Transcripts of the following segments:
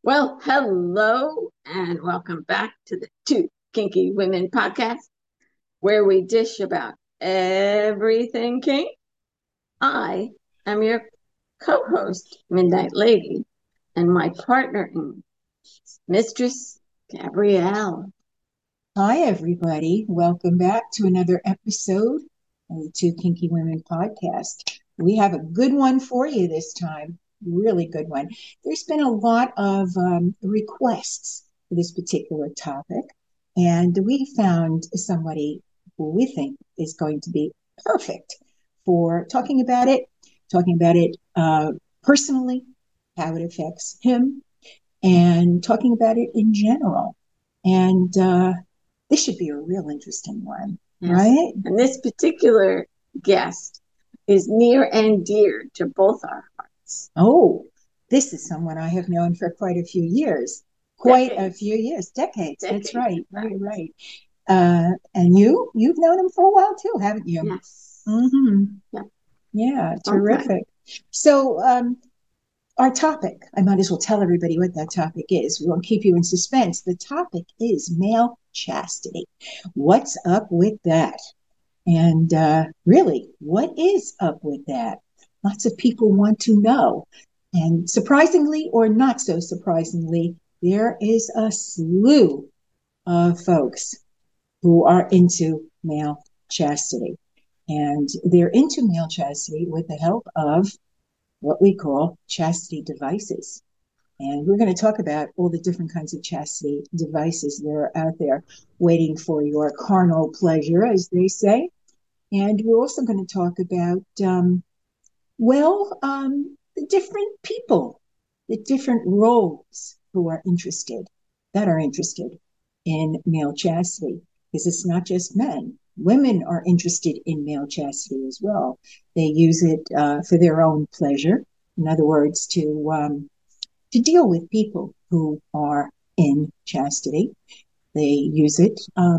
Well, hello and welcome back to the Two Kinky Women podcast, where we dish about everything kink. I am your co host, Midnight Lady, and my partner in Mistress Gabrielle. Hi, everybody. Welcome back to another episode of the Two Kinky Women podcast. We have a good one for you this time, really good one. There's been a lot of requests for this particular topic, and we found somebody who we think is going to be perfect for talking about it personally, how it affects him, and talking about it in general. And this should be a real interesting one, Yes. right? And this particular guest is near and dear to both our hearts. Oh, this is someone I have known for quite a few years. Quite a few years, decades. That's right. Right. And you've known him for a while too, haven't you? Yes. Mm-hmm. Yeah. Yeah, Okay. terrific. So, our topic, I might as well tell everybody what that topic is. We won't keep you in suspense. The topic is male chastity. What's up with that? And really, what is up with that? Lots of people want to know. And surprisingly, or not so surprisingly, there is a slew of folks who are into male chastity. And they're into male chastity with the help of what we call chastity devices. And we're going to talk about all the different kinds of chastity devices that are out there waiting for your carnal pleasure, as they say. And we're also going to talk about, the different people, the different roles that are interested in male chastity. Because it's not just men. Women are interested in male chastity as well. They use it for their own pleasure. In other words, to deal with people who are in chastity. They use it.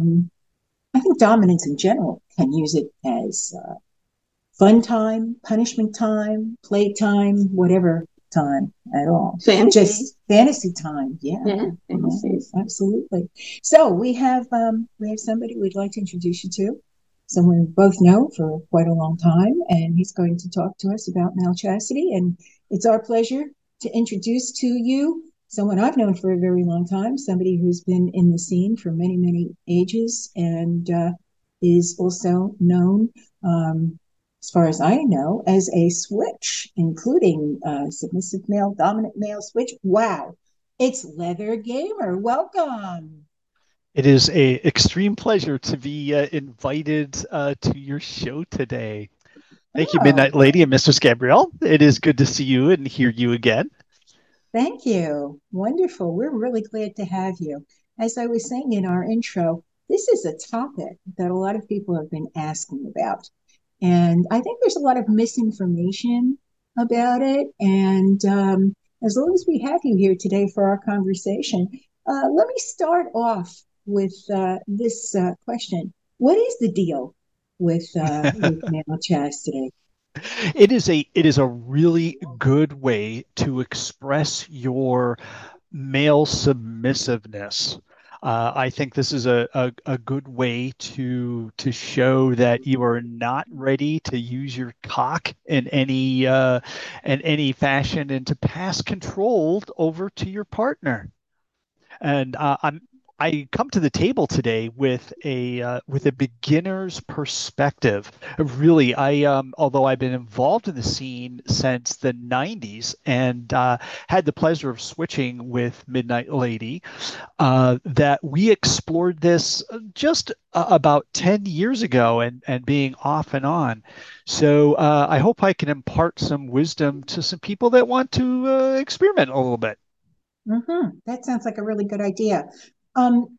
I think dominants in general can use it as fun time, punishment time, play time, whatever time at all. Fantasy. Just fantasy time. Yeah, Yeah, fantasies. absolutely. So we have somebody we'd like to introduce you to. Someone we both know for quite a long time, and he's going to talk to us about male chastity. And it's our pleasure to introduce to you someone I've known for a very long time, somebody who's been in the scene for many, many ages, and is also known as far as I know, as a switch, including submissive male, dominant male switch. Wow. It's Leather Gamer. Welcome. It is a extreme pleasure to be invited to your show today. Thank you, Oh, Midnight Lady and Mistress Gabrielle. It is good to see you and hear you again. thank you. Wonderful. We're really glad to have you. As I was saying in our intro, this is a topic that a lot of people have been asking about. And I think there's a lot of misinformation about it. And as long as we have you here today for our conversation, let me start off with this question. What is the deal with male chastity? It is a really good way to express your male submissiveness. I think this is a good way to show that you are not ready to use your cock in any fashion and to pass control over to your partner. And I come to the table today with a beginner's perspective. Really, although I've been involved in the scene since the '90s and had the pleasure of switching with Midnight Lady, that we explored this just about 10 years ago and being off and on. So I hope I can impart some wisdom to some people that want to experiment a little bit. That sounds like a really good idea. Um,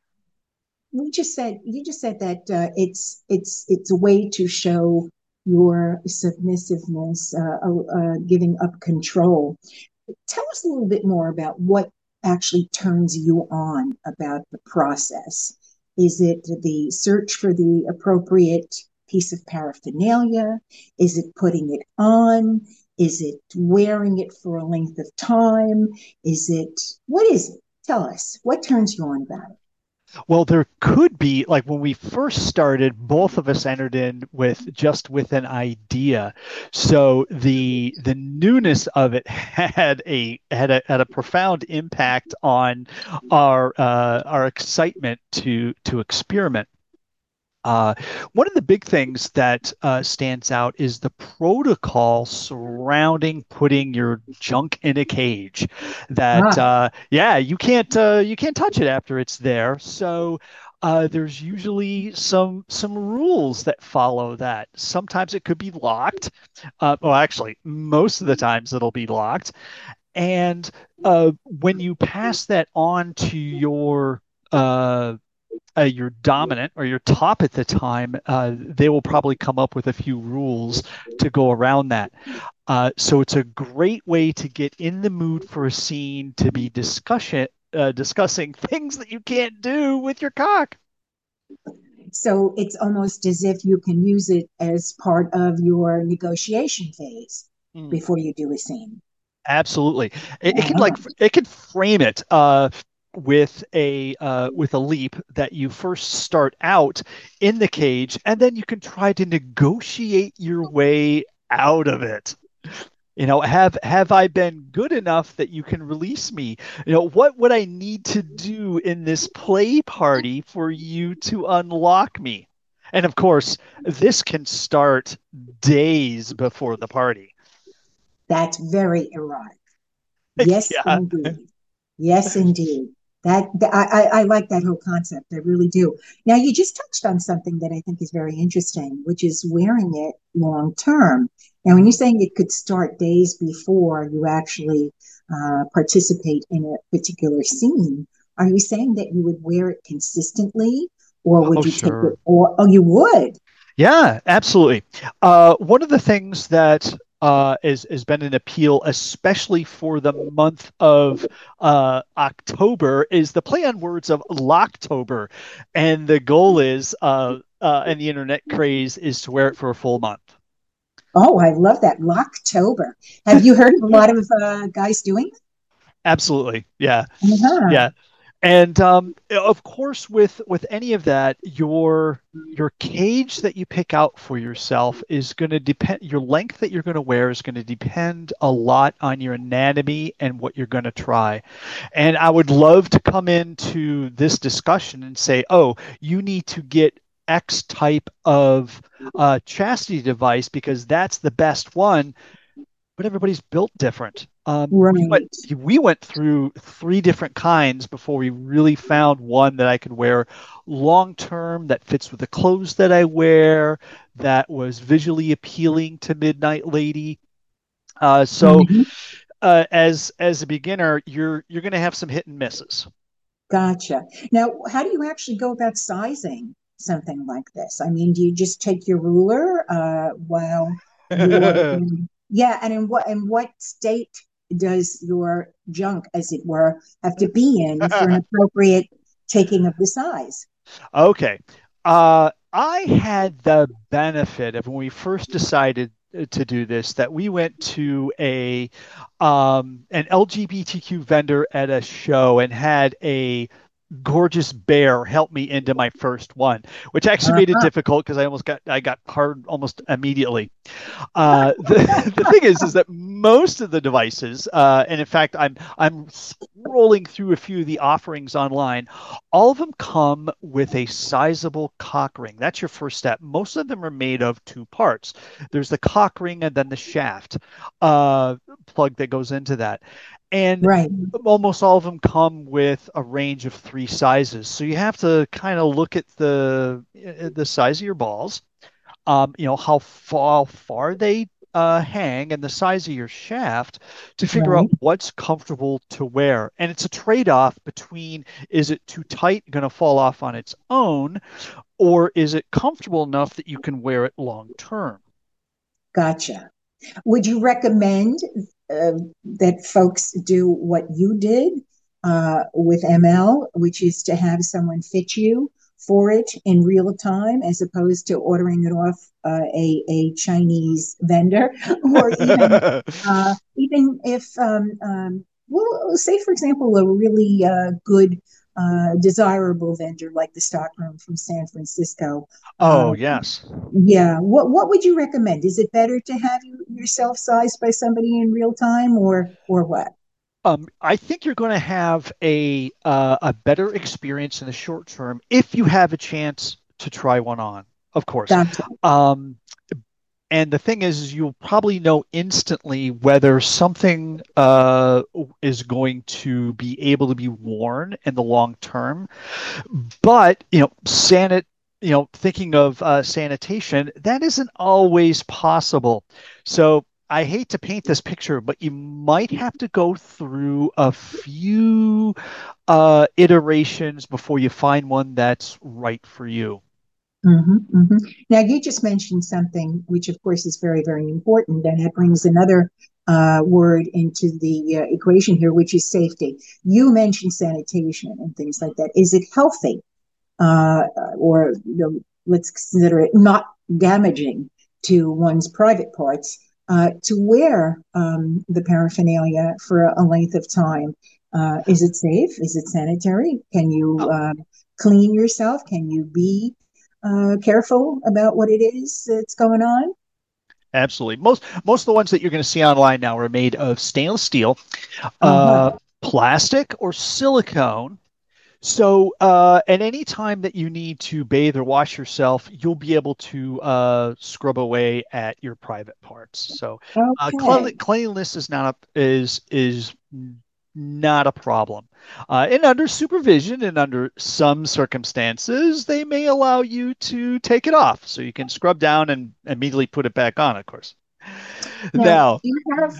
you just said that it's a way to show your submissiveness, giving up control. Tell us a little bit more about what actually turns you on about the process. Is it the search for the appropriate piece of paraphernalia? Is it putting it on? Is it wearing it for a length of time? What is it? Tell us. What turns you on about it? Well, there could be, like when we first started, both of us entered in with an idea. So the newness of it had a profound impact on our excitement to experiment. Uh, One of the big things that stands out is the protocol surrounding putting your junk in a cage. That Ah, yeah, you can't touch it after it's there. So there's usually some rules that follow that. Sometimes it could be locked. Well, actually, most of the times it'll be locked. And when you pass that on to uh, your dominant or your top at the time, they will probably come up with a few rules to go around that. So it's a great way to get in the mood for a scene to be discussing things that you can't do with your cock. so it's almost as if you can use it as part of your negotiation phase Mm, before you do a scene. absolutely. It can Ah, it can frame it with a leap that you first start out in the cage, and then you can try to negotiate your way out of it. Have I been good enough that you can release me? What would I need to do in this play party for you to unlock me? And of course, this can start days before the party. that's very erotic. Yes, Yeah. indeed. Yes, indeed. I like that whole concept. I really do. Now, you just touched on something that I think is very interesting, which is wearing it long term. Now, when you're saying it could start days before you actually participate in a particular scene, are you saying that you would wear it consistently, or would Oh, you take it, sure. or oh, you would? Yeah, absolutely. One of the things that has been an appeal, especially for the month of October, is the play on words of Locktober, and the goal is, and the internet craze is to wear it for a full month. Oh, I love that. Locktober. Have you heard of a lot of guys doing Absolutely, yeah. that? Uh-huh. Yeah, and of course, with any of that, your cage that you pick out for yourself is going to depend. Your length that you're going to wear is going to depend a lot on your anatomy and what you're going to try. And I would love to come into this discussion and say, oh, you need to get X type of chastity device because that's the best one, but everybody's built different. Right. We went through three different kinds before we really found one that I could wear long term, that fits with the clothes that I wear, that was visually appealing to Midnight Lady. So Mhm. as a beginner, you're going to have some hit and misses. Gotcha. Now, how do you actually go about sizing something like this? I mean, do you just take your ruler while you're in, yeah, and in what state does your junk, as it were, have to be in for an appropriate taking of the size? Okay. I had the benefit of when we first decided to do this that we went to a an LGBTQ vendor at a show and had a gorgeous bear help me into my first one, which actually made it Uh-huh. difficult because I got hard almost immediately. The thing is that most of the devices, and in fact, I'm scrolling through a few of the offerings online. All of them come with a sizable cock ring. That's your first step. Most of them are made of two parts. There's the cock ring and then the shaft plug that goes into that. And Right. almost all of them come with a range of three sizes. So you have to kind of look at the size of your balls, how far they hang and the size of your shaft to figure out Right. what's comfortable to wear. And it's a trade-off between, is it too tight, going to fall off on its own, or is it comfortable enough that you can wear it long term? Gotcha. Would you recommend uh, that folks do what you did with ML, which is to have someone fit you for it in real time as opposed to ordering it off a Chinese vendor, or even if well, say for example, a really good desirable vendor like the Stockroom from San Francisco. Oh, Uh, yes. yeah, what would you recommend? Is it better to have yourself sized by somebody in real time, or what? I think you're going to have a better experience in the short term if you have a chance to try one on, of course. Gotcha. Um, and the thing is you'll probably know instantly whether something is going to be able to be worn in the long term. But thinking of sanitation, that isn't always possible. So I hate to paint this picture, but you might have to go through a few iterations before you find one that's right for you. Now, you just mentioned something which, of course, is very, very important, and it brings another word into the equation here, which is safety. You mentioned sanitation and things like that. Is it healthy, or let's consider it not damaging to one's private parts, to wear the paraphernalia for a length of time? Is it safe? Is it sanitary? Can you clean yourself? Can you be careful about what it is that's going on? Absolutely. Most of the ones that you're going to see online now are made of stainless steel, Uh-huh. plastic, or silicone. So, at any time that you need to bathe or wash yourself, you'll be able to scrub away at your private parts. So, Okay. cleanliness is not a problem. And under supervision and under some circumstances, they may allow you to take it off, so you can scrub down and immediately put it back on, of course. Now, do Now, you have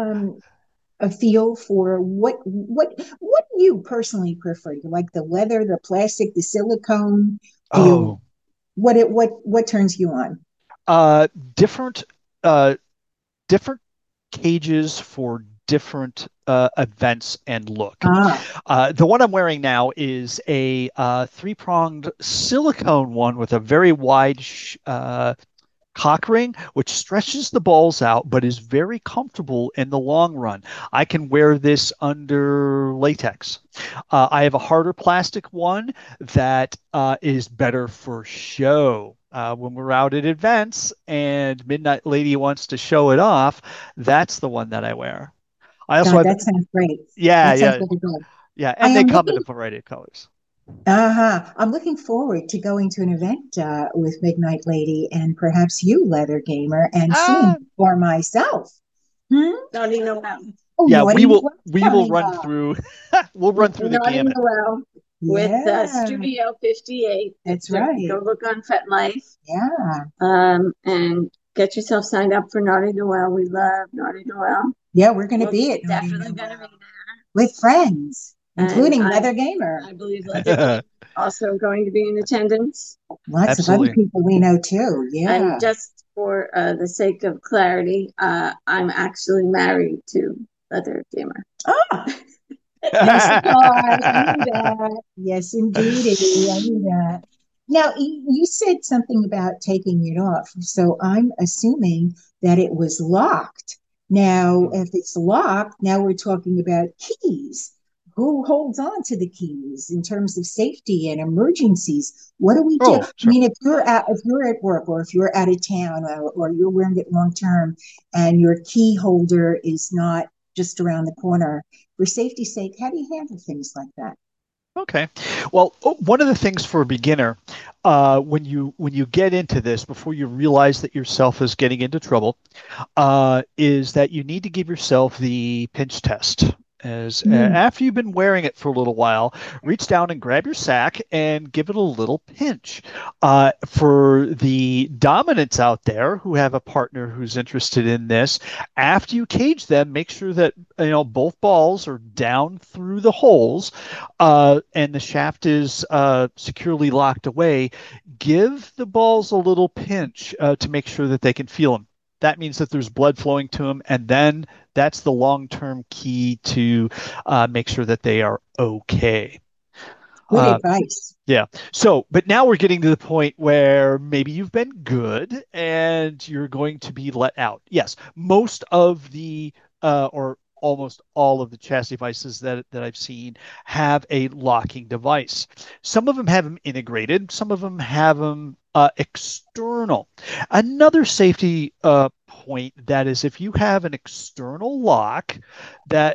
a feel for what do you personally prefer? Do you like the leather, the plastic, the silicone? Do you oh, what turns you on? uh, different uh, different cages for different events and look. Ah, The one I'm wearing now is a three-pronged silicone one with a very wide cock ring, which stretches the balls out but is very comfortable in the long run. I can wear this under latex. I have a harder plastic one that is better for show. When we're out at events and Midnight Lady wants to show it off, that's the one that I wear. I also God, have, that sounds great. yeah, That sounds yeah, really good. yeah, I and they am come in looking a variety of colors. I'm looking forward to going to an event with Midnight Lady and perhaps you, Leather Gamer, and seeing Ah, for myself. Hmm? Naughty Noel. Oh, yeah, Naughty Noel's we will coming run up. through we'll run through the Naughty gamut. Noel with Yeah, Studio 58. that's So right. go look on FetLife, Yeah. and get yourself signed up for Naughty Noel. We love Naughty Noel. Yeah, we're going to We're be at Naughty definitely going to be Noel there. with friends, And including Leather Gamer. I believe Leather Game also going to be in attendance. Lots of other Absolutely. people we know too. And Yeah. just for the sake of clarity, I'm actually married to Leather Gamer. Ah, no surprise. I knew that. Yes, indeedy. I knew that. Now, you said something about taking it off. So I'm assuming that it was locked. Now, if it's locked, now we're talking about keys. Who holds on to the keys in terms of safety and emergencies? What do we do? I Oh, sure. mean, if you're at work or if you're out of town, or you're wearing it long term and your key holder is not just around the corner, for safety's sake, how do you handle things like that? Okay. Well, one of the things for a beginner, when you get into this, before you realize that yourself is getting into trouble, is that you need to give yourself the pinch test. As Mm. after you've been wearing it for a little while, reach down and grab your sack and give it a little pinch. For the dominants out there who have a partner who's interested in this, after you cage them, make sure that both balls are down through the holes, and the shaft is securely locked away. Give the balls a little pinch to make sure that they can feel them. That means that there's blood flowing to them, and then that's the long-term key to make sure that they are okay. Good Uh, advice. yeah. So, but now we're getting to the point where maybe you've been good and you're going to be let out. Yes, most of the or almost all of the chassis devices that I've seen have a locking device. Some of them have them integrated, some of them have them external. Another safety point that is if you have an external lock that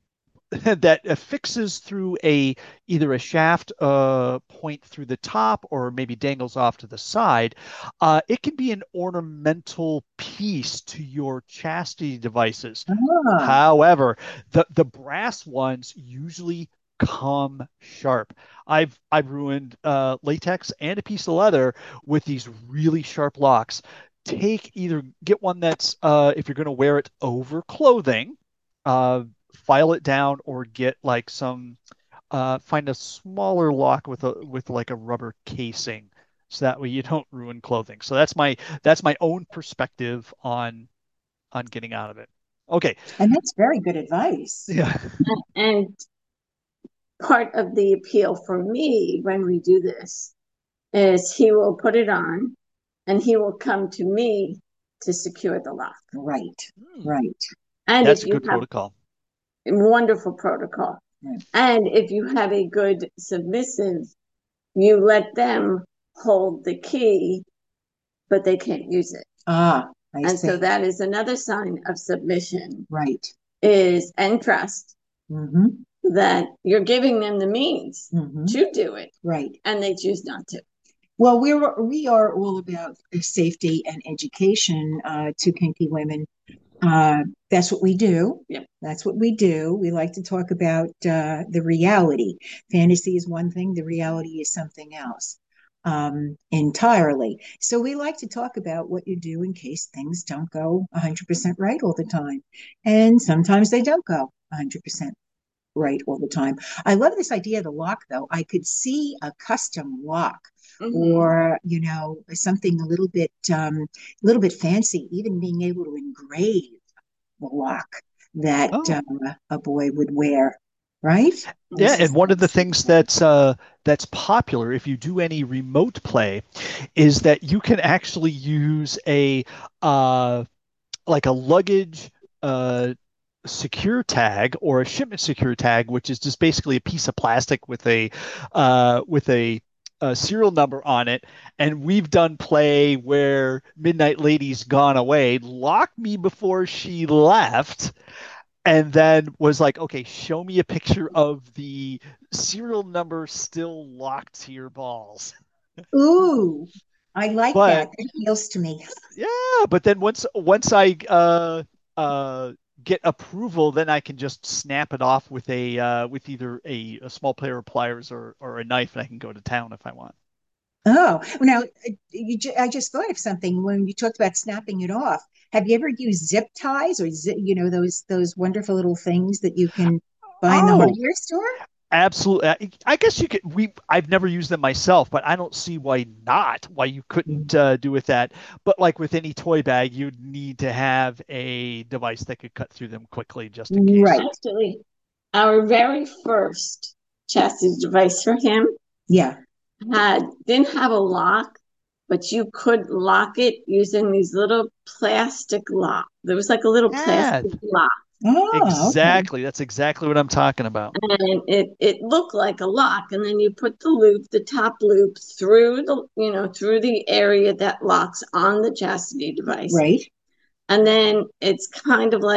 that affixes through a either a shaft point through the top or maybe dangles off to the side. It can be an ornamental piece to your chastity devices. Ah, However, the brass ones usually come sharp. I've ruined latex and a piece of leather with these really sharp locks. Take either get one that's if you're going to wear it over clothing, uh, file it down, or get like some find a smaller lock with like a rubber casing, so that way you don't ruin clothing. So that's my own perspective on getting out of it. Okay. and that's very good advice. Yeah. And part of the appeal for me when we do this is he will put it on and he will come to me to secure the lock. Right, Hmm. right. And That's if a you good have protocol. wonderful protocol, Right. and if you have a good submissive, you let them hold the key, but they can't use it. Ah, I And so see. that is another sign of submission Right. is and trust Mm-hmm. that you're giving them the means Mm-hmm. to do it Right. and they choose not to. Well, we are all about safety and education to kinky women. That's what we do. Yeah. That's what we do. We like to talk about the reality. Fantasy is one thing, the reality is something else entirely. So we like to talk about what you do in case things don't go 100% right all the time. And sometimes they don't go 100% right all the time. I love this idea of the lock, though. I could see a custom lock Mm-hmm. or something a little bit fancy, even being able to engrave the lock that Oh, a boy would wear, right? yeah. This And is one of the things absolutely that's popular if you do any remote play is that you can actually use a like a luggage uh, secure tag or a shipment secure tag, which is just basically a piece of plastic with a serial number on it. And we've done play where Midnight Lady's gone away, locked me before she left, and then was like, okay, show me a picture of the serial number still locked to your balls. Ooh, I like But that. That appeals to me. yeah, but then once I uh get approval, then I can just snap it off with a with either a small pair of pliers or a knife, and I can go to town if I want. Oh, well, now I just thought of something when you talked about snapping it off. Have you ever used zip ties or those wonderful little things that you can buy in the Oh, hardware store? absolutely. I guess you could. I've never used them myself, but I don't see why not. Why you couldn't do with that. But like with any toy bag, you'd need to have a device that could cut through them quickly, just in case. Right. actually our very first chastity device for him Yeah. didn't have a lock, but you could lock it using these little plastic lock. There was like a little Yeah, plastic lock, Oh, okay. exactly. That's exactly what I'm talking about. and it looked like a lock. And then you put the loop, the top loop, through through the area that locks on the chastity device, Right. and then it's kind of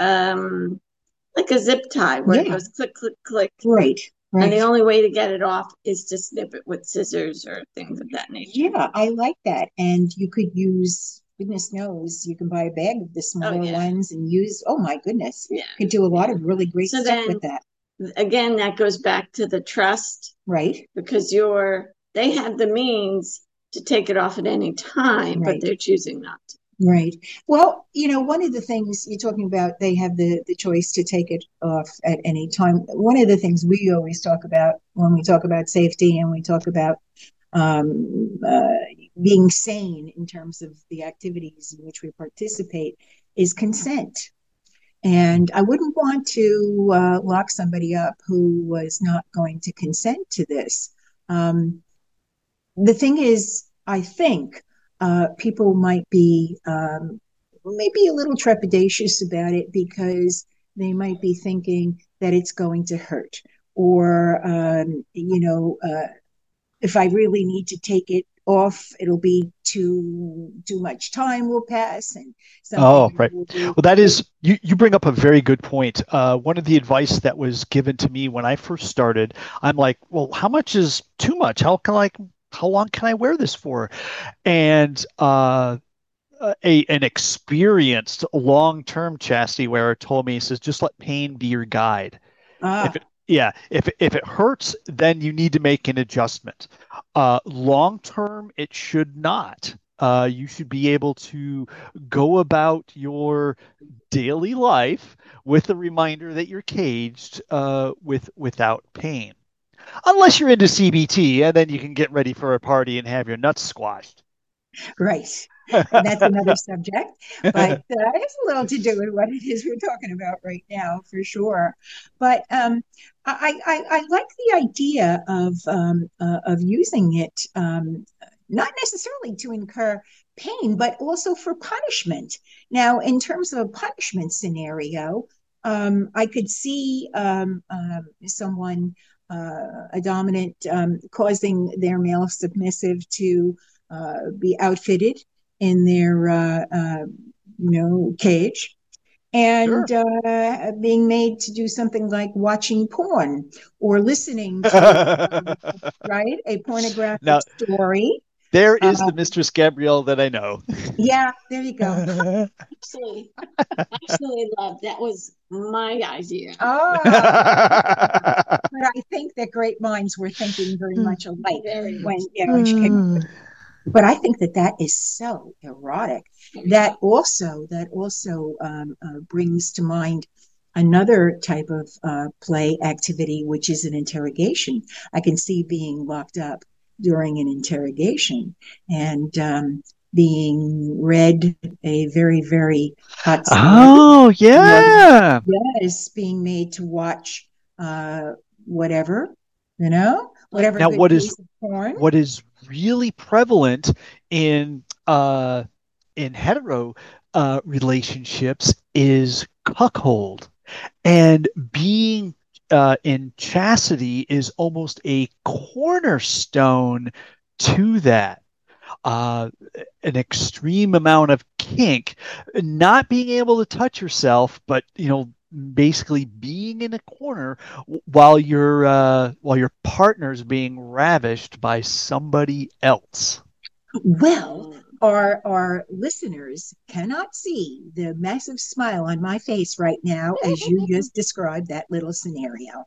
like a zip tie where it Yeah. goes click click click. Right. And the Right. only way to get it off is to snip it with scissors or things of that nature. Yeah, I like that. And you could use, goodness knows, you can buy a bag of the Oh smaller yeah, ones and use, oh my goodness, yeah, could do a lot yeah. of really great So stuff then with that. again, that goes back to the trust Right. because they have the means to take it off at any time, but Right. they're choosing not to. Right. Well, one of the things you're talking about, they have the choice to take it off at any time. One of the things we always talk about when we talk about safety and we talk about um, uh, being sane in terms of the activities in which we participate is consent. And I wouldn't want to lock somebody up who was not going to consent to this. The thing is, I think people might be maybe a little trepidatious about it because they might be thinking that it's going to hurt, or if I really need to take it off, it'll be too much time will pass, and Oh, something right. will. Well, that is, you bring up a very good point. One of the advice that was given to me when I first started, I'm like, well, how much is too much? How long can I wear this for? And an experienced long-term chastity wearer told me, he says, just let pain be your guide. If Ah, it, yeah, if it hurts, then you need to make an adjustment. Long term, it should not. You should be able to go about your daily life with the reminder that you're caged without pain. Unless you're into CBT, and then you can get ready for a party and have your nuts squashed. right. And that's another subject, but it has a little to do with what it is we're talking about right now, for sure. But I like the idea of using it, not necessarily to incur pain, but also for punishment. Now, in terms of a punishment scenario, I could see someone, a dominant, causing their male submissive to be outfitted in their cage, Sure. and being made to do something like watching porn or listening to right, a pornographic Now, story. there uh, is the Mistress Gabrielle that I know. yeah, there you go. Actually, love, that was my idea. Ah, but I think that great minds were thinking very much alike Very when much. when she came up with it. But I think that that is so erotic. That also brings to mind another type of play activity, which is an interrogation. I can see being locked up during an interrogation and being read a very, very hot scenario. Oh, Or, yeah. yes, being made to watch uh, whatever, whatever Now, good piece of porn. what is really prevalent in hetero relationships is cuckold, and being in chastity is almost a cornerstone to that. Uh, an extreme amount of kink, not being able to touch yourself, but basically being in a corner while your partner's being ravished by somebody else. Well, our listeners cannot see the massive smile on my face right now as you just described that little scenario.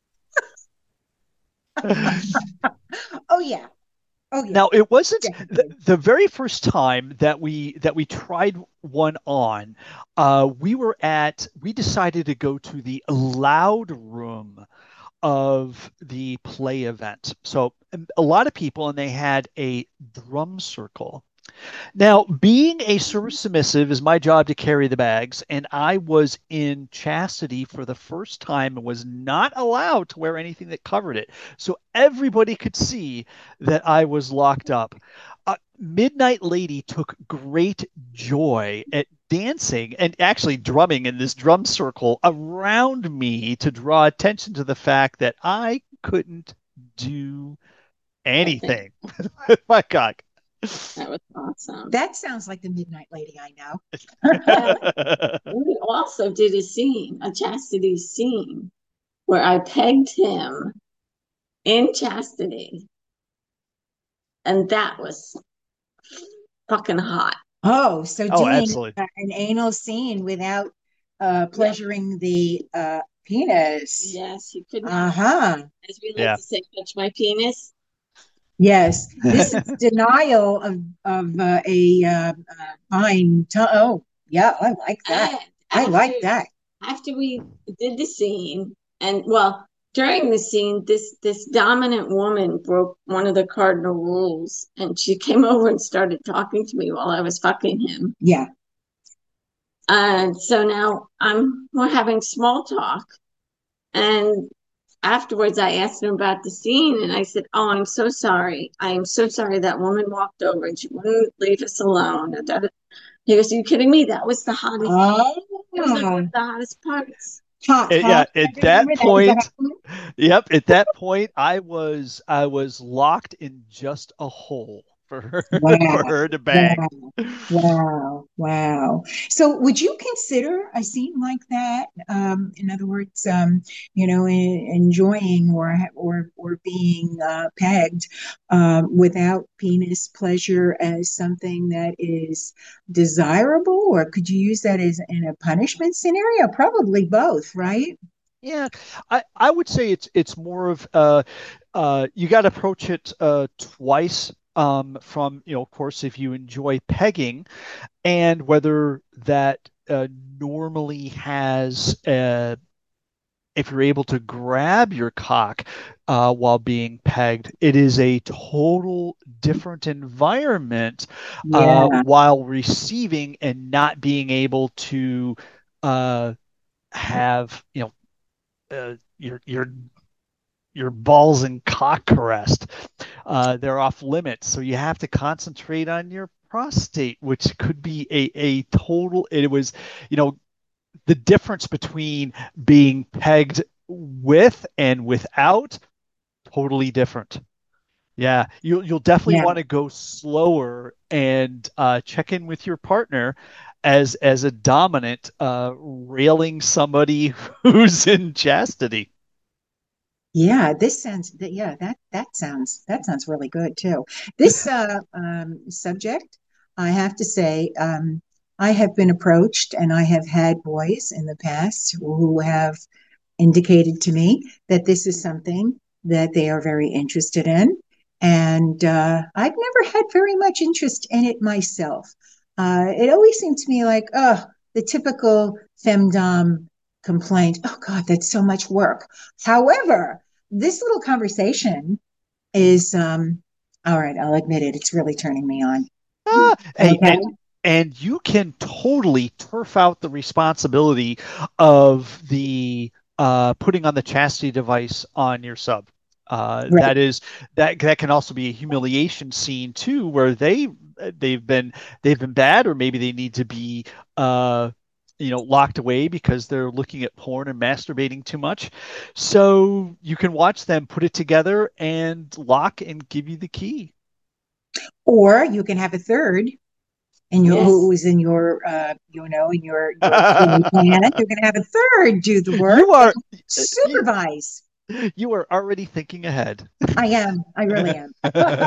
Oh yeah. Oh yeah. Now, it wasn't Definitely. the very first time that we tried one on. We decided to go to the loud room of the play event. So a lot of people, and they had a drum circle. Now, being a service submissive is my job to carry the bags, and I was in chastity for the first time and was not allowed to wear anything that covered it. So everybody could see that I was locked up. Midnight Lady took great joy at dancing and actually drumming in this drum circle around me to draw attention to the fact that I couldn't do I think anything with my cock. that was awesome. That sounds like the Midnight Lady I And know. we also did a chastity scene, where I pegged him in chastity, and that was fucking hot. Oh, so Oh, doing absolutely. an anal scene without Yeah. pleasuring the penis. Yes, you could not, Uh-huh. as we like Yeah. to say, touch my penis. Yes, this is denial of fine. Oh, yeah, I like that. And I after like that. we did the scene, and well, during the scene, this dominant woman broke one of the cardinal rules, and she came over and started talking to me while I was fucking him. Yeah. And so now we're having small talk. And afterwards, I asked him about the scene and I said, "Oh, I'm so sorry. I am so sorry that woman walked over and she wouldn't leave us alone." He goes, "Are you kidding me? That was the hottest, it was like one Oh, of the hottest parts." hot, Yeah, hot. I at that remember that was a hot point, one. yep, at that point, I was locked in just a hole for her Wow, for her to bang. wow, wow, wow. So, would you consider a scene like that? In other words, enjoying or being pegged without penis pleasure as something that is desirable, or could you use that as in a punishment scenario? Probably both, right? Yeah, I would say it's more of you got to approach it twice from of course if you enjoy pegging and whether that normally has if you're able to grab your cock while being pegged, it is a total different environment Yeah, while receiving and not being able to uh, have your balls and cock caressed. They're off limits, so you have to concentrate on your prostate, which could be a total. It was, you know, the difference between being pegged with and without, totally different. Yeah, you'll definitely yeah. want to go slower and check in with your partner as a dominant, railing somebody who's in chastity. Yeah, this sounds that yeah, that sounds really good too. This subject, I have to say, I have been approached and I have had boys in the past who have indicated to me that this is something that they are very interested in. And I've never had very much interest in it myself. It always seemed to me like, oh, the typical femdom complaint. Oh, God, that's so much work. However, this little conversation is, all right, I'll admit it, it's really turning me on. Hey, Okay. and you can totally turf out the responsibility of the putting on the chastity device on your sub. Right. That can also be a humiliation scene too, where they've been they've been bad, or maybe they need to be locked away because they're looking at porn and masturbating too much. So you can watch them put it together and lock and give you the key. Or you can have a third and you who Yes. is in your in your play plan, you're going to have a third do the work You are and you, supervise. you are already thinking ahead. I really am.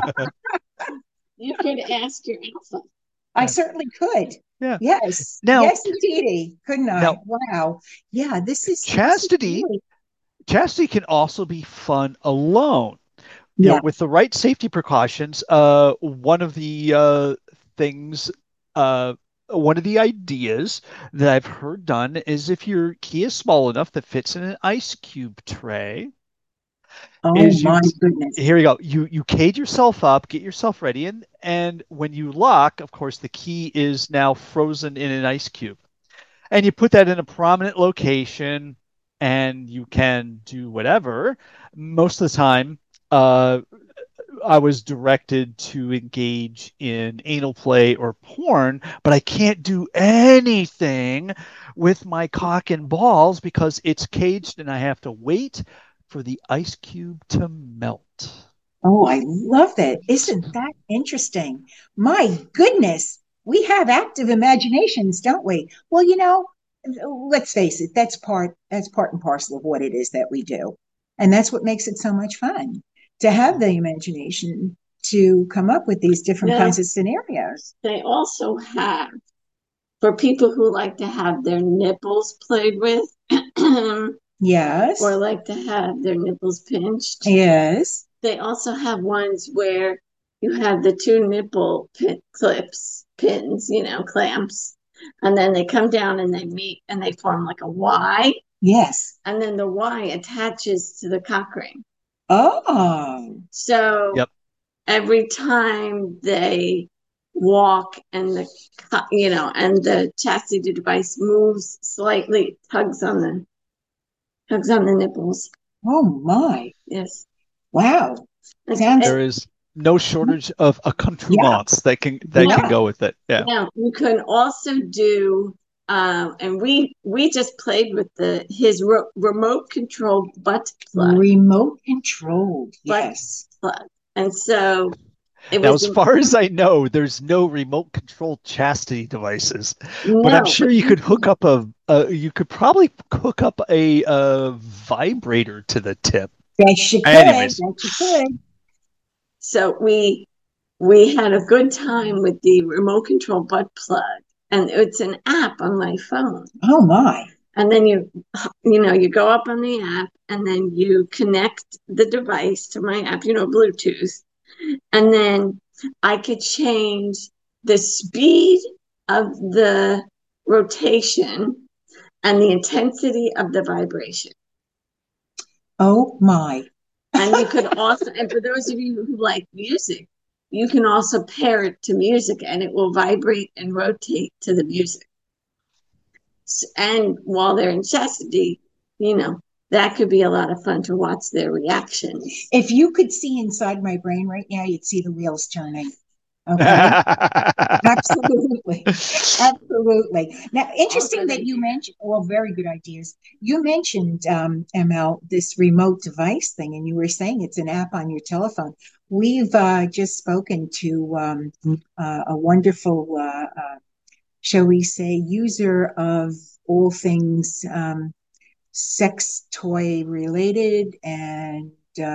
You could ask your alpha. I certainly could. Yeah. Yes, Now, yes, indeedy, couldn't I? now, Wow. Yeah, this is chastity, really chastity can also be fun alone. yeah. With the right safety precautions, one of the things, uh, one of the ideas that I've heard done is if your key is small enough that fits in an ice cube tray, Oh is my goodness. here you go. You cage yourself up, get yourself ready, and when you lock, of course, the key is now frozen in an ice cube. And you put that in a prominent location and you can do whatever. Most of the time, uh, I was directed to engage in anal play or porn, but I can't do anything with my cock and balls because it's caged and I have to wait for the ice cube to melt. Oh, I love that. Isn't that interesting? My goodness, we have active imaginations, don't we? Well, let's face it, that's part and parcel of what it is that we do. And that's what makes it so much fun to have the imagination to come up with these different kinds Now, of scenarios. they also have, for people who like to have their nipples played with or Yes. like to have their nipples pinched, Yes. they also have ones where you have the two nipple pins, clamps, and then they come down and they meet and they form like a Y, Yes. and then the Y attaches to the cock ring. Oh. So Yep. every time they walk and the chastity device moves slightly, tugs on the nipples. Oh my. Yes. Wow. And There is no shortage of yeah. accoutrements that can Yeah. go with it. Yeah. now you can also do and we just played with his remote controlled butt plug. Remote controlled. Butt Yes. plug. And so it Now, was as far as I know, there's no remote control chastity devices, but I'm no, sure you could hook up you could probably hook up a vibrator to the tip. Yes, you could. Anyways, Yes, you could. so we had a good time with the remote control butt plug, and it's an app on my phone. Oh my. And then you go up on the app, and then you connect the device to my app, Bluetooth, and then I could change the speed of the rotation and the intensity of the vibration. Oh my. And you could also, and for those of you who like music, you can also pair it to music and it will vibrate and rotate to the music. And while they're in chastity, that could be a lot of fun to watch their reactions. If you could see inside my brain right now, you'd see the wheels turning. Okay. Absolutely. Absolutely. Now, interesting that you mentioned, well, very good ideas. You mentioned, ML, this remote device thing, and you were saying it's an app on your telephone. We've just spoken to a wonderful, shall we say, user of all things sex toy related, and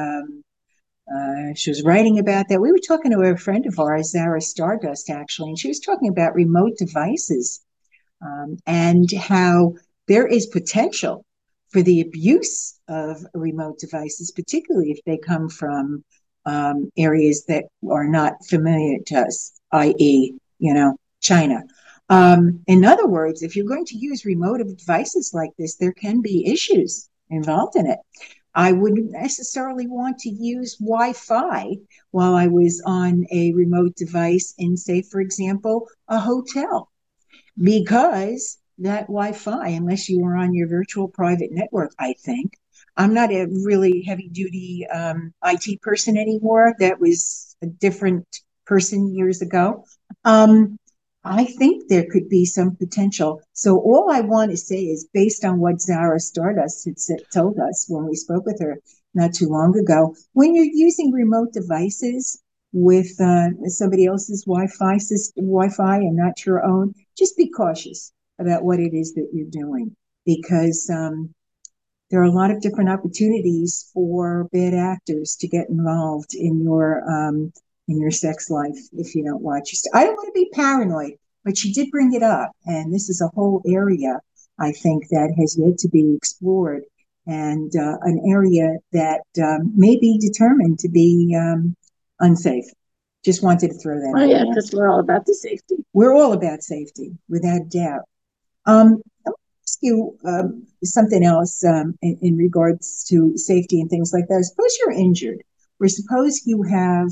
she was writing about that. We were talking to a friend of ours, Zara Stardust, actually, and she was talking about remote devices and how there is potential for the abuse of remote devices, particularly if they come from areas that are not familiar to us, i.e., China. In other words, if you're going to use remote devices like this, there can be issues involved in it. I wouldn't necessarily want to use Wi Fi while I was on a remote device in, say, for example, a hotel, because that Wi Fi, unless you were on your virtual private network, I think. I'm not a really heavy duty IT person anymore. That was a different person years ago. I think there could be some potential. So all I want to say is, based on what Zara Stardust had told us when we spoke with her not too long ago, when you're using remote devices with somebody else's Wi-Fi system, Wi-Fi, and not your own, just be cautious about what it is that you're doing, because there are a lot of different opportunities for bad actors to get involved in your sex life if you don't watch. I don't want to be paranoid, but she did bring it up, and this is a whole area I think that has yet to be explored, and an area that may be determined to be unsafe. Just wanted to throw that Oh out yeah, there. because we're all about the safety. We're all about safety, without doubt. I'll ask you something else in regards to safety and things like that. Suppose you're injured, or suppose you have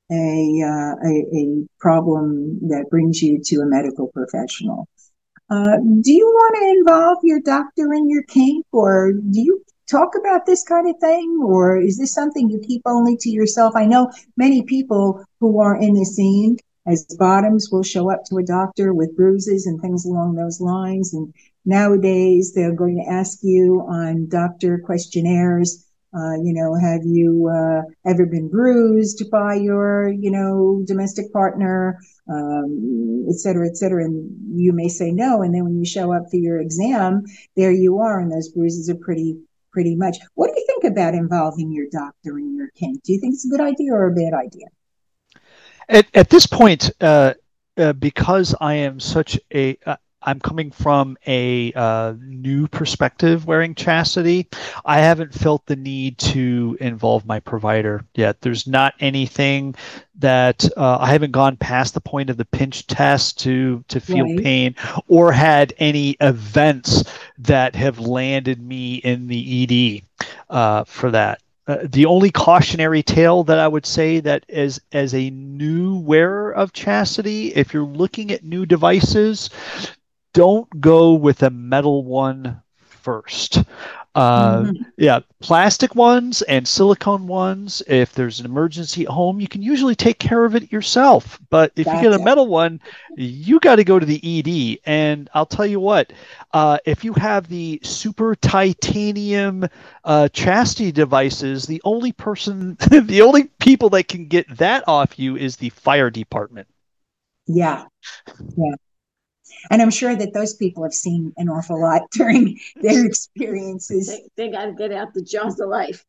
a problem that brings you to a medical professional. Do you want to involve your doctor in your kink, or do you talk about this kind of thing, or is this something you keep only to yourself? I know many people who are in the scene as bottoms will show up to a doctor with bruises and things along those lines. And nowadays, they're going to ask you on doctor questionnaires, have you ever been bruised by your, domestic partner, et cetera, et cetera. And you may say no. And then when you show up for your exam, there you are, and those bruises are pretty much. What do you think about involving your doctor in your kink? Do you think it's a good idea or a bad idea? At this point, because I am I'm coming from a new perspective wearing chastity. I haven't felt the need to involve my provider yet. There's not anything that I haven't gone past the point of the pinch test to feel Right. pain, or had any events that have landed me in the ED for that. the only cautionary tale that I would say that as a new wearer of chastity, if you're looking at new devices, don't go with a metal one first. Mhm. Yeah, plastic ones and silicone ones, if there's an emergency at home, you can usually take care of it yourself. But if you get a Gotcha. metal one, you got to go to the ED. And I'll tell you what, if you have the super titanium chastity devices, the only person, the only people that can get that off you is the fire department. Yeah. Yeah. And I'm sure that those people have seen an awful lot during their experiences. They got to get out the jaws of life.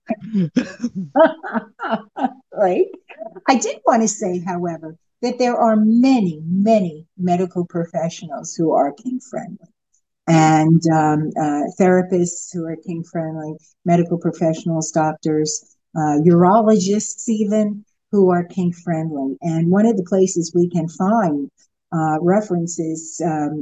Right. I did want to say, however, that there are many, many medical professionals who are kink friendly and therapists who are kink friendly, medical professionals, doctors, urologists, even who are kink friendly. And one of the places we can find references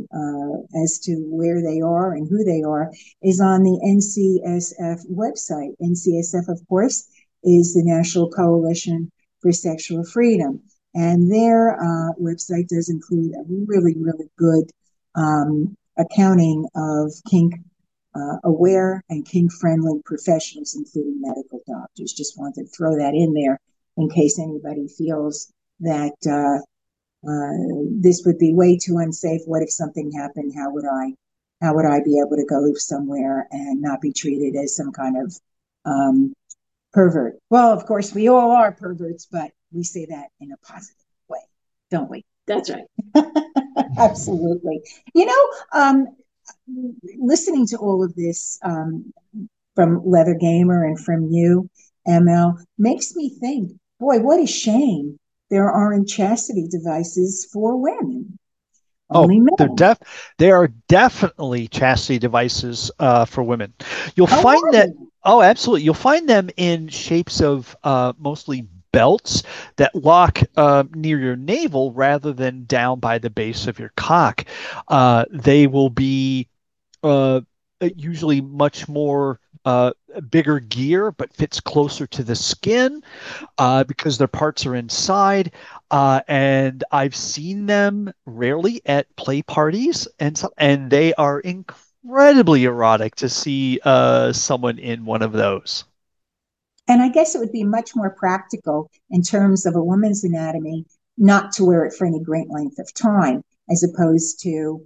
as to where they are and who they are is on the NCSF website. NCSF, of course, is the National Coalition for Sexual Freedom. And their website does include a really, really good accounting of kink aware and kink friendly professionals, including medical doctors. Just wanted to throw that in there in case anybody feels that this would be way too unsafe. What if something happened? How would I be able to go somewhere and not be treated as some kind of um, pervert? Well, of course, we all are perverts, but we say that in a positive way, don't we? That's right. Absolutely. You know, listening to all of this from Leather Gamer and from you, ML, makes me think, boy, what a shame there aren't chastity devices for women, Oh, only men. there are definitely chastity devices for women. You'll Oh, find are that. there? Oh, absolutely. You'll find them in shapes of mostly belts that lock near your navel rather than down by the base of your cock. They will be uh, usually much more bigger gear, but fits closer to the skin because their parts are inside. And I've seen them rarely at play parties, and they are incredibly erotic to see someone in one of those. And I guess it would be much more practical in terms of a woman's anatomy not to wear it for any great length of time, as opposed to,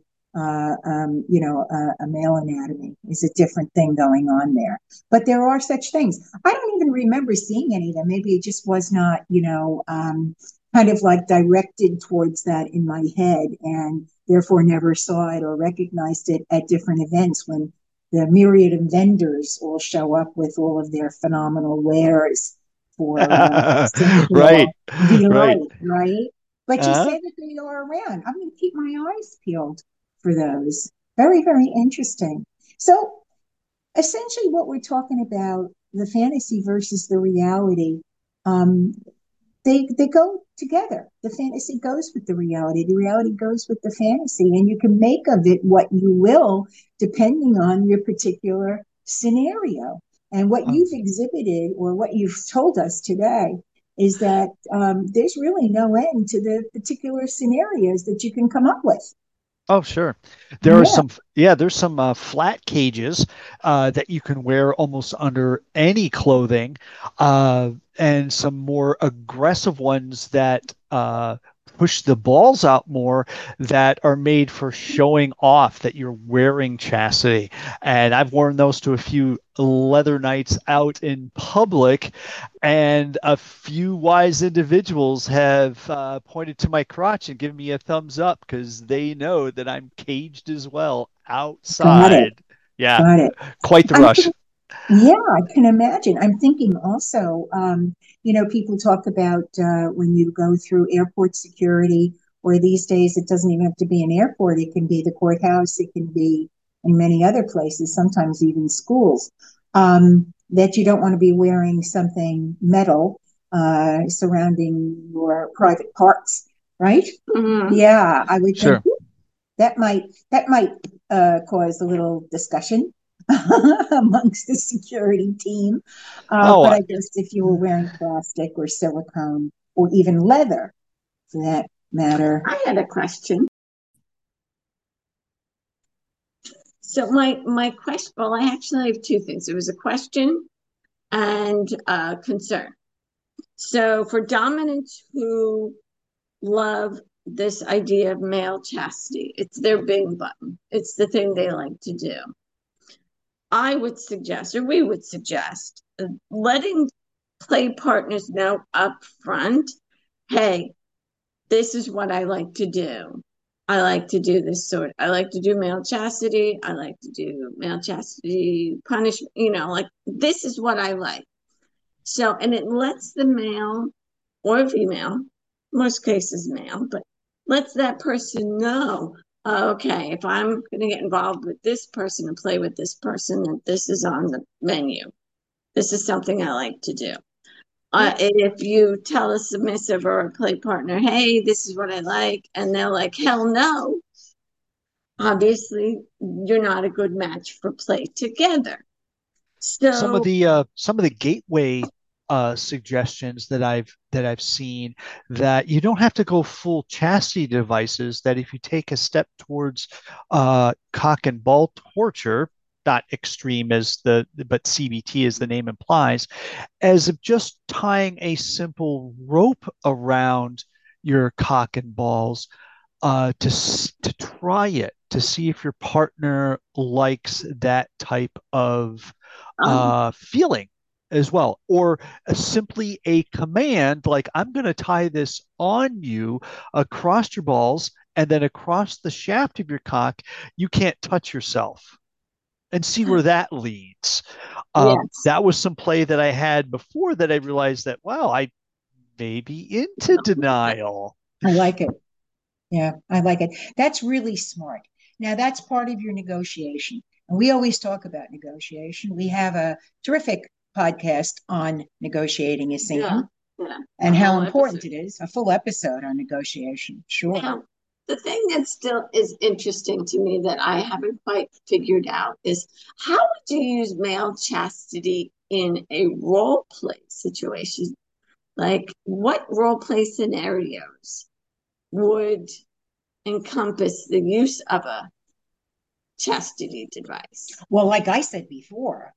a male anatomy is a different thing going on there. But there are such things. I don't even remember seeing any of them. Maybe it just was not, kind of like directed towards that in my head and therefore never saw it or recognized it at different events when the myriad of vendors all show up with all of their phenomenal wares for Right, sensual right. delight, right? But you Uh, say that they are around. I'm going to keep my eyes peeled for those. Very, very interesting. So, essentially, what we're talking about the fantasy versus the reality. Um, they go together. The fantasy goes with the reality. The reality goes with the fantasy, and you can make of it what you will, depending on your particular scenario. And what oh, you've exhibited, or what you've told us today, is that there's really no end to the particular scenarios that you can come up with. oh, sure. There are Yeah. some, yeah, there's some flat cages that you can wear almost under any clothing, and some more aggressive ones that push the balls out more that are made for showing off that you're wearing chastity. And I've worn those to a few leather nights out in public, and a few wise individuals have pointed to my crotch and given me a thumbs up because they know that I'm caged as well Got it. outside. Yeah, Got it. quite the I'm rush. Yeah, I can imagine. I'm thinking also, people talk about when you go through airport security, or these days it doesn't even have to be an airport. It can be the courthouse. It can be in many other places, sometimes even schools, that you don't want to be wearing something metal surrounding your private parts, right? Mm-hmm. Yeah, I would think Sure. that might cause a little discussion amongst the security team. Oh, But I guess if you were wearing plastic or silicone or even leather, for that matter. I had a question. So my question, well, I actually have two things. It was a question and a concern. So for dominants who love this idea of male chastity, it's their big button. It's the thing they like to do. I would suggest, or we would suggest, letting play partners know up front, hey, this is what I like to do. I like to do this sort. I like to do male chastity. I like to do male chastity punishment. Like this is what I like. So, and it lets the male or female, most cases male, but lets that person know, okay, if I'm going to get involved with this person and play with this person, that this is on the menu. This is something I like to do. If you tell a submissive or a play partner, hey, this is what I like, and they're like, hell no, obviously you're not a good match for play together. So, some of the gateway suggestions that I've seen, that you don't have to go full chastity devices. That if you take a step towards cock and ball torture, not extreme as but CBT as the name implies, as of just tying a simple rope around your cock and balls, to try it, to see if your partner likes that type of feeling as well, or simply a command like, I'm going to tie this on you across your balls and then across the shaft of your cock. You can't touch yourself, and see where that leads. yes. That was some play that I had before that I realized that, wow, I may be into denial. I like it. Yeah, I like it. That's really smart. Now, that's part of your negotiation. And we always talk about negotiation. We have a terrific podcast on negotiating a Yeah, scene yeah. and A how whole important episode. it is, a full episode on negotiation. Sure. Now, the thing that still is interesting to me that I haven't quite figured out is how would you use male chastity in a role play situation? Like, what role play scenarios would encompass the use of a chastity device? Well, like I said before,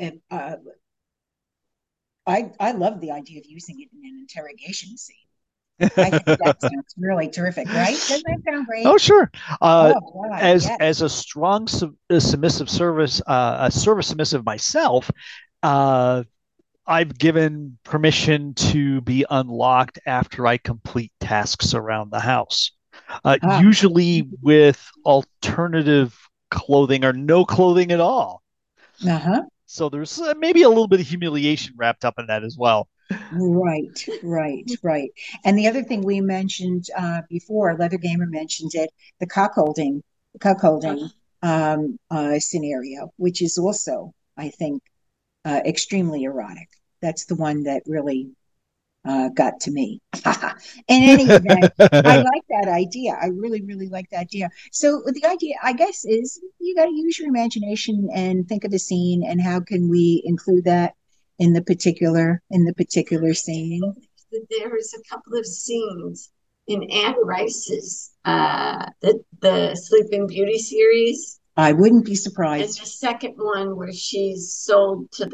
I love the idea of using it in an interrogation scene. I think that sounds really terrific, right? Doesn't that sound Oh, great? sure. Oh, God, As yes. a strong submissive service, a service submissive myself, uh, I've given permission to be unlocked after I complete tasks around the house, Ah, usually with alternative clothing or no clothing at all. uh-huh. So there's maybe a little bit of humiliation wrapped up in that as well. Right, right, right. And the other thing we mentioned before, Leather Gamer mentioned it, the cuckolding scenario, which is also, I think, extremely erotic. That's the one that really got to me. In any event, I like that idea. I really, really like that idea. So the idea, I guess, is you got to use your imagination and think of a scene, and how can we include that in the particular scene? There was a couple of scenes in Anne Rice's the Sleeping Beauty series, I wouldn't be and surprised. the second one where she's sold to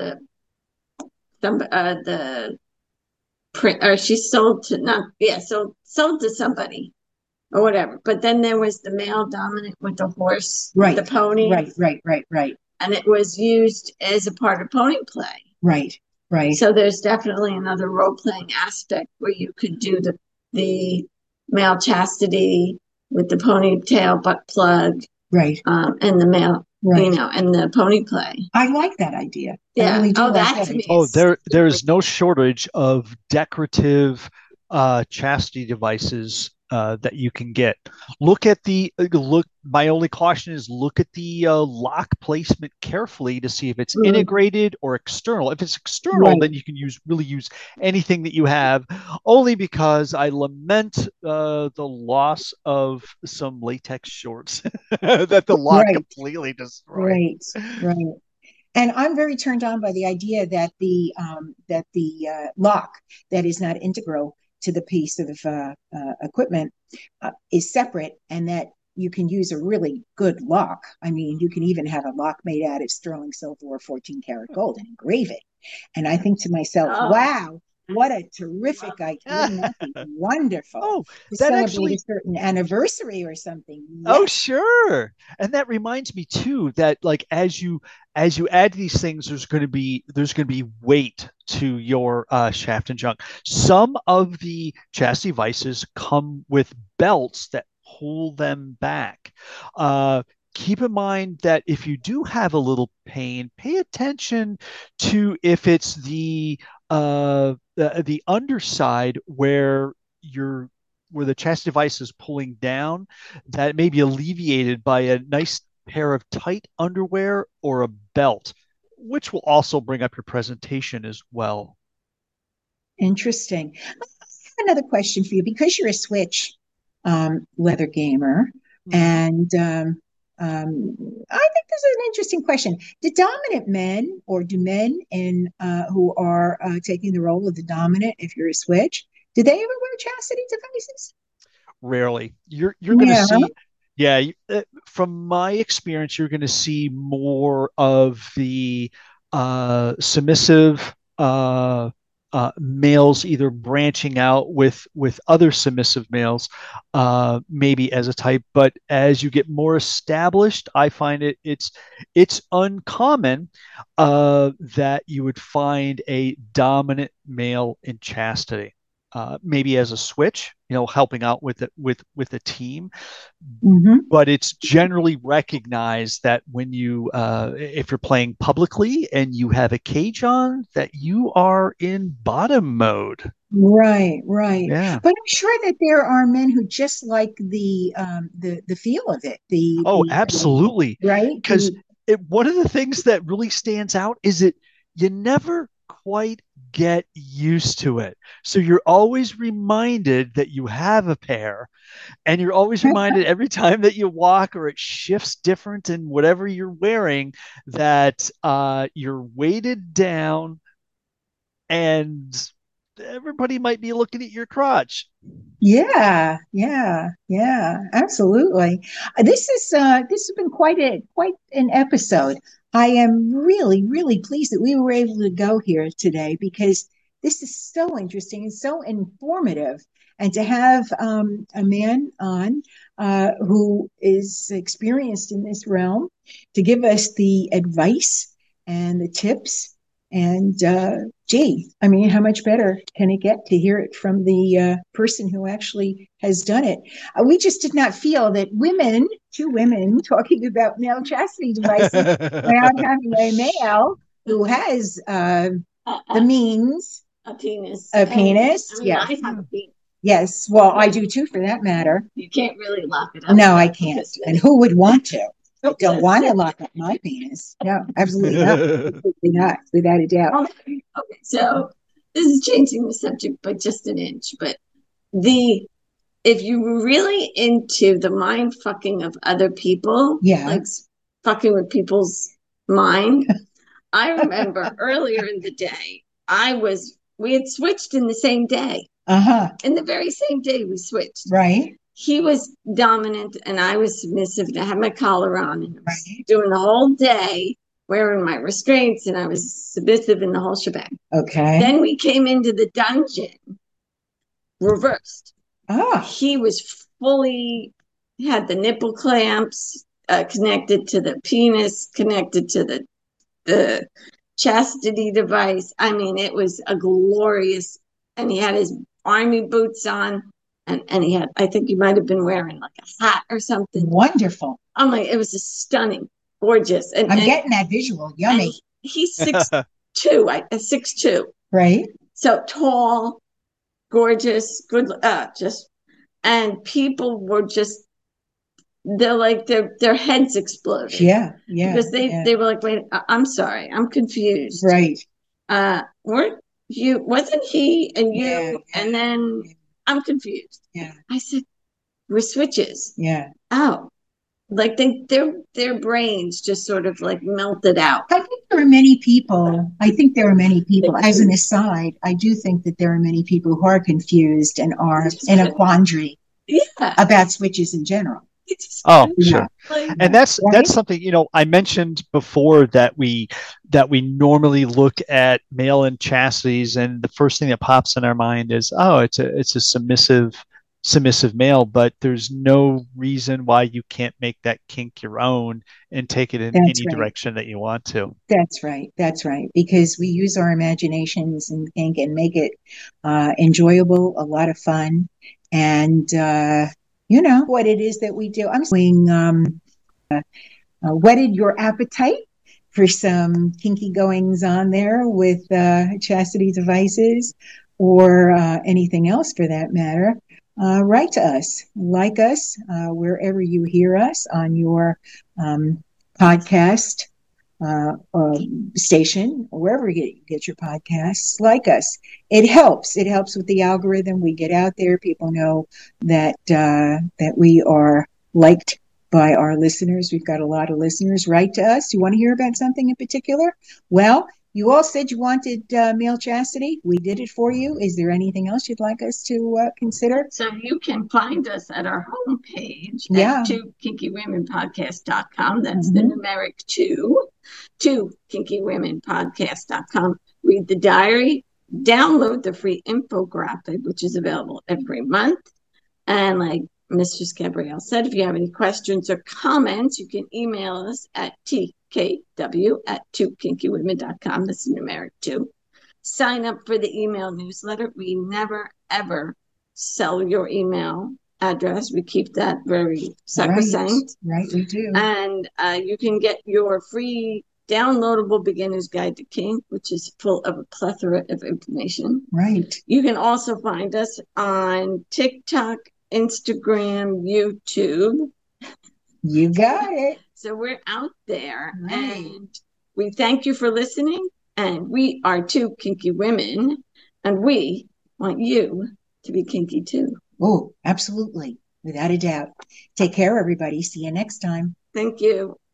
the or she's sold to not yeah sold to somebody or whatever. But then there was the male dominant with the horse, with the Right, pony, right, right, right, right, and it was used as a part of pony play. right, right, So there's definitely another role playing aspect where you could do the male chastity with the ponytail butt plug, right, and the male, right. and the pony play. I like that idea. I Yeah. really do Oh, like that that to me idea. Oh, is there super. is no shortage of decorative chastity devices that you can get. Look at the look. My only caution is look at the lock placement carefully to see if it's Mm, integrated or external. If it's external, right. then you can use anything that you have. Only because I lament the loss of some latex shorts that the lock Right. completely destroyed. Right. Right. And I'm very turned on by the idea that the lock that is not integral to the piece of equipment is separate, and that you can use a really good lock. I mean, you can even have a lock made out of sterling silver or 14 karat gold and engrave it. And I think to myself, Oh, wow, what a terrific idea. Wouldn't that be wonderful Oh, to that celebrate a actually certain anniversary or something? Oh, Yes. sure. And that reminds me too that like as you add these things, there's going to be weight to your shaft and junk. Some of the chassis devices come with belts that pull them back. Uh, Keep in mind that if you do have a little pain, pay attention to if it's the underside where the chassis device is pulling down, that may be alleviated by a nice pair of tight underwear or a belt, which will also bring up your presentation as well. Interesting. I have another question for you because you're a Switch leather gamer, Mhm. and I think this is an interesting question. Do dominant men, or do men in who are taking the role of the dominant, if you're a Switch, do they ever wear chastity devices? Rarely. You're going to Yeah. see, yeah, from my experience, you're going to see more of the submissive males either branching out with other submissive males, maybe as a type. But as you get more established, I find it's uncommon that you would find a dominant male in chastity, maybe as a switch, helping out with the team. Hmm. But it's generally recognized that when if you're playing publicly and you have a cage on, that you are in bottom mode. Right, right. Yeah. But I'm sure that there are men who just like the feel of it, Oh, absolutely. right, Because one of the things that really stands out is that you never quite get used to it. So you're always reminded that you have a pair. And you're always reminded every time that you walk or it shifts different in whatever you're wearing, that you're weighted down and everybody might be looking at your crotch. Yeah, yeah, yeah, absolutely. This has been quite an episode. I am really, really pleased that we were able to go here today because this is so interesting and so informative. And to have a man on who is experienced in this realm to give us the advice and the tips and gee, I mean, how much better can it get to hear it from the person who actually has done it? We just did not feel that two women talking about male chastity devices without having a male who has a, the a, means, a penis. a And penis. I mean, I Yes. have a penis, Yes. Well, I but do too, for that matter. you can't really lock it up No, I though, can't. because And then who would want to? I don't want to it. lock up my penis. No, absolutely not. Absolutely not, without a doubt. Okay, so this is changing the subject by just an inch, but the if you were really into the mind fucking of other people, Yeah. like fucking with people's mind, I remember earlier in the day, we had switched in the same day. Uh-huh. In the very same day we switched. Right. He was dominant and I was submissive, and I had my collar on and I was Right. doing the whole day wearing my restraints, and I was submissive in the whole shebang. Okay. Then we came into the dungeon reversed. Ah, He was fully had the nipple clamps connected to the penis, connected to the chastity device. I mean, it was a glorious, and he had his army boots on, and he had, I think he might have been wearing like a hat or something. wonderful. I'm like, it was a stunning, gorgeous, I'm getting that visual. and Yummy. he's 6'2", 6'2", Right. so tall, gorgeous, good, just, and people were just, they're like, their heads exploded. Yeah. Because they were like, wait, I'm sorry, I'm confused. Right. Weren't you, wasn't he and you? Yeah. And then I'm confused. Yeah. I said, we're switches. Yeah. Oh, like their brains just sort of like melted out. I think there are many people. As an aside, I do think that there are many people who are confused and are in a quandary Yeah. about switches in general. Oh, Yeah. sure. Like, And that's Right? something, I mentioned before that we normally look at male and chastities, and the first thing that pops in our mind is, oh, it's a submissive male, but there's no reason why you can't make that kink your own and take it in That's any right. direction that you want to. That's right. That's right. Because we use our imaginations and think and make it enjoyable, a lot of fun, and what it is that we do. I'm doing whetted your appetite for some kinky goings on there with chastity devices or anything else for that matter. Write to us, like us, wherever you hear us on your podcast station, or wherever you get your podcasts, like us. It helps. It helps with the algorithm. We get out there. People know that we are liked by our listeners. We've got a lot of listeners. Write to us. You want to hear about something in particular? Well, you all said you wanted male chastity. We did it for you. Is there anything else you'd like us to consider? so you can find us at our homepage Yeah. at 2kinkywomenpodcast.com. That's the numeric 2kinkywomenpodcast.com. Read the diary, download the free infographic, which is available every month. And like Mistress Gabrielle said, if you have any questions or comments, you can email us at tkw@2kinkywomen.com. That's numeric 2. Sign up for the email newsletter. We never, ever sell your email address. We keep that very sacrosanct. Right, we do. And you can get your free downloadable beginner's guide to kink, which is full of a plethora of information. Right. You can also find us on TikTok, Instagram, YouTube. You got it. So we're out there. Right. And we thank you for listening. And we are 2 kinky women. And we want you to be kinky too. Oh, absolutely. Without a doubt. Take care, everybody. See you next time. Thank you.